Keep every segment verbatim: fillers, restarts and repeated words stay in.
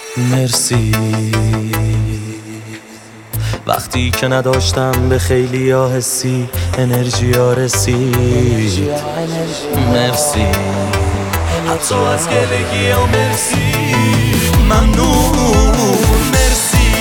مرسی وقتی که نداشتم به خیلی ها حسی انرژی ها رسید. مرسی حتی از گلگی ها مرسی. ممنون مرسی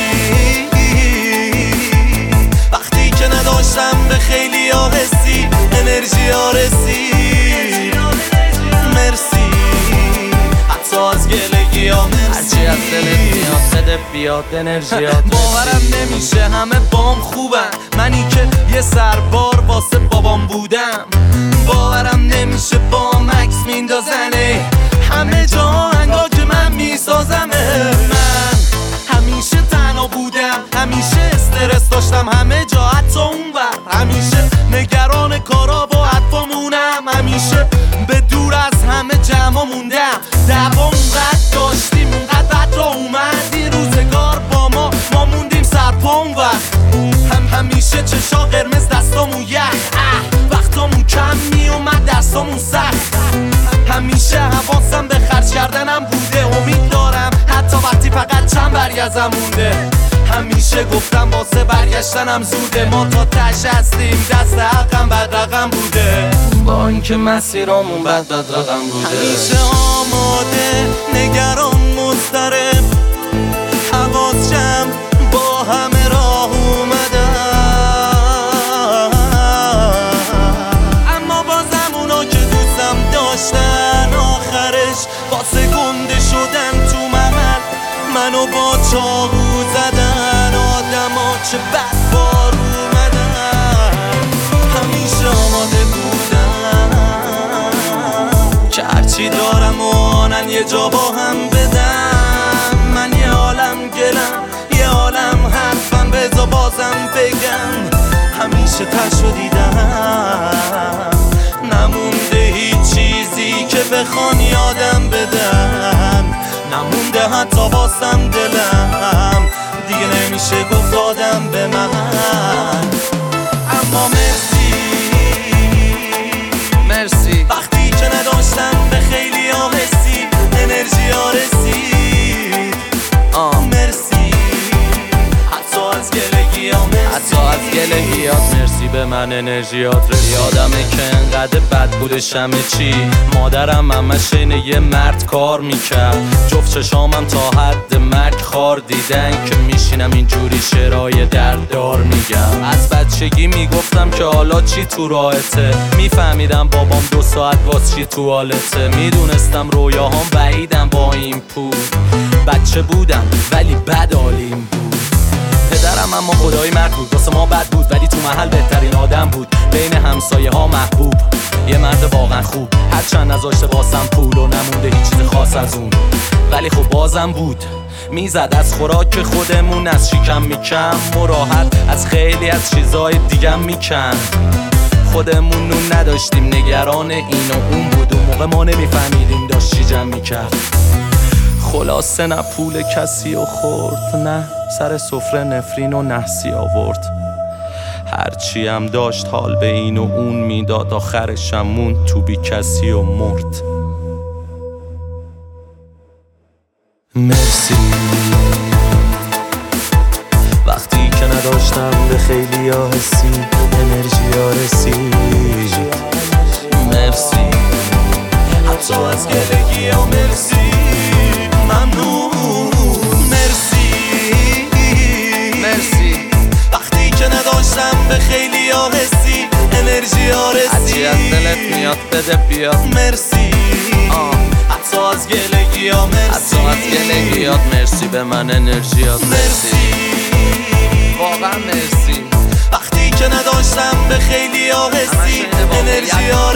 وقتی که نداشتم به خیلی ها حسی انرژی ها رسید. مرسی حتی از گلگی ها مرسی. هرچی از دلت میاد بده بیاد انرژیات. باورم نمیشه همه بام خوبن، منی که یه سربار واسه بابام بودم. باورم نمیشه بام عکس میندازنه همه جا انگار که من میسازمه. من همیشه تنها بودم، همیشه استرس داشتم همه جا حتی اون بر. همیشه نگران کارا و حرفامونم، همیشه به دور از همه جمع موندم. دوام قد داشتیم اونقدر بد را اومد این روزگار با ما ما موندیم سرپا اون وقت. هم همیشه چشا قرمز دستامون یخ وقتامون کم میومد درسامون سخت. همیشه حواسم به خرج کردنم بوده، امید دارم حتی وقتی فقط چند برگزم مونده. همیشه گفتم واسه برگشتنم زوده، ما تا تش هستیم دست حقم بد رقم بوده. با اینکه مسیرامون بد بد رقم بوده. همیشه آماده نگران مضطرب حواس جمع با همه راه اومدم. اما بازم اونا که دوستم داشتن آخرش واسه گنده شدن تو محل منو با چاقو زدن. آدم ها چه بد بار اومدن. همیشه آماده بودن که هرچی دارم و آنن یه جا با هم بدم. من یه عالم گلم یه عالم حرفم بذار بازم بگم. همیشه تشو دیدم نمونده هیچ چیزی که بخوان یادم بدن. نمونده حتی واسم دلم دیگه نمیشه گفت دادم به من. اما مرسی مرسی وقتی که نداشتم به خیلی ها حسی انرژی ها رسید. آه. مرسی حتی از گلگی ها مرسی. حتی از گلگیات مرسی به من انرژیات رسید. یادمه که انقدر بد بودش همه چی، مادرم همش اینه یه مرد کار میکرد. جفت چشامم تا حد مرگ خار دیدن که میشینم اینجوری شعرهای درددار میگم. از بچگی میگفتم که حالا چی تو راهته، میفهمیدم بابام دو ساعت واس چی تو حالته. میدونستم رویاهام بعیدم با این پول. بچه بودم ولی بد حالیم بود. پدرم اما خدای مرد بود، واسه ما بد بود ولی تو محل بهترین آدم بود. بین همسایه ها محبوب، یه مرد واقعا خوب. هرچند نذاشته واسم پول و نمونده هیچ چیز خاص از اون، ولی خب بازم بود. میزد از خوراک خودمون از شکم میکم و راحت از خیلی از چیزای دیگم میکن. خودمون نون نداشتیم نگران این و اون بود. اون موقع ما نمیفهمیدیم داشت چی جمع میکرد. خلاصه نه پول کسی و خورد، نه سر سفره نفرین و نحسی آورد. هرچی هم داشت حال به این و اون میداد، آخرشم موند تو بی کسی و مرد. مرسی وقتی که نداشتم به خیلی ها حسی انرژی ها رسید. مرسی حتی از گلگی ها مرسی. ممنون مرسی مرسی وقتی که نداشتم به خیلی ها حسی انرژی ها رسید. هرچی از دلت میاد بده بیاد. مرسی آه. حتی از گلگی ها مرسی. حتی از گلگیات مرسی به من انرژیات مرسی. واقعا مرسی وقتی که نداشتم به خیلی ها حسی انرژی ها